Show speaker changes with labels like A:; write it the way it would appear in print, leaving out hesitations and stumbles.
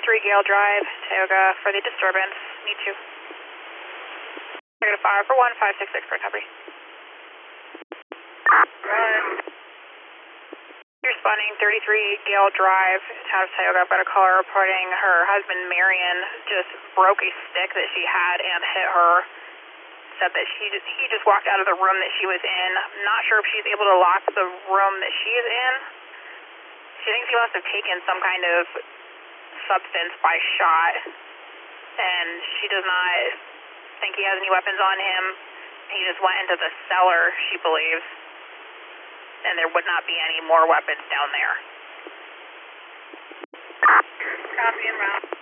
A: Gale Drive, Tioga, for the disturbance. Need to. We're going to fire for 1566 for recovery. You're responding 33 Gale Drive, town of Tioga. I've got a caller reporting her husband, Marion, just broke a stick that she had and hit her. Said that he just walked out of the room that she was in. I'm not sure if she's able to lock the room that she is in. She thinks he must have taken some kind of substance by shot, and she does not think he has any weapons on him. He just went into the cellar, she believes, and there would not be any more weapons down there. Copy and route.